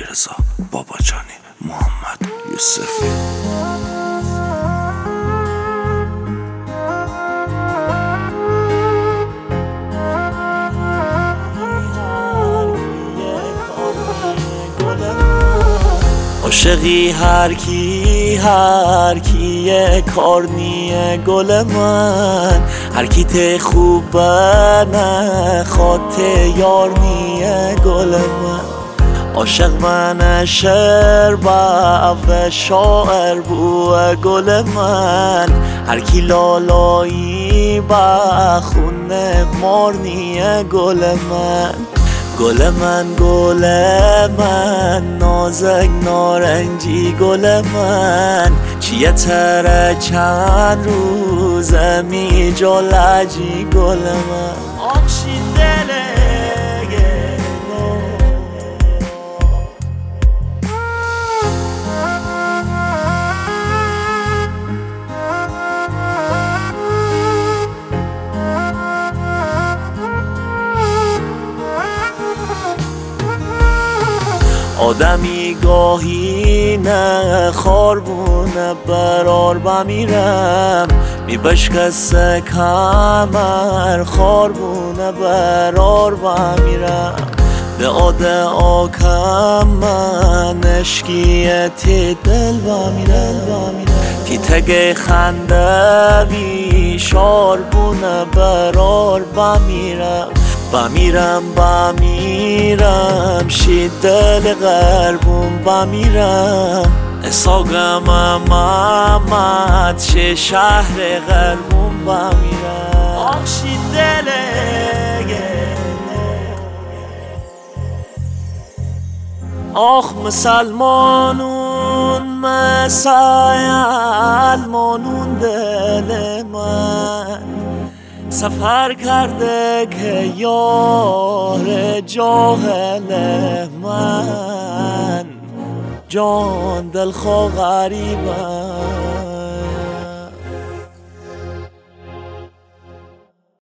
علیرضا باباجانی، محمد یوسفی. عاشقی هر کی کار نیه گل من، هر کی ته خوبه نخواد یار نیه گل من. عاشق من شعر و شاعر بوه گل من، هر کی لالایی بخونه مار نیه گل من. گل من نازک نارنجی گل من، چیه تره چند روزه می جالجی گل من. آخشی دله آدمی گاهی نه خاربونه برار بمیرم، میبشکسته کمر خاربونه برار بمیرم. ده آکم من اشکیه تی دل بمیرم، تی تگه خنده وی شاربونه برار بمیرم. بمیرم شید دل غربون بمیرم، اساقم محمد شه شهر غربون بمیرم. آخ شید دل آخ مسلمانون دل من، سفر کرده که یار جاهل من، جان دلخواه غریبم.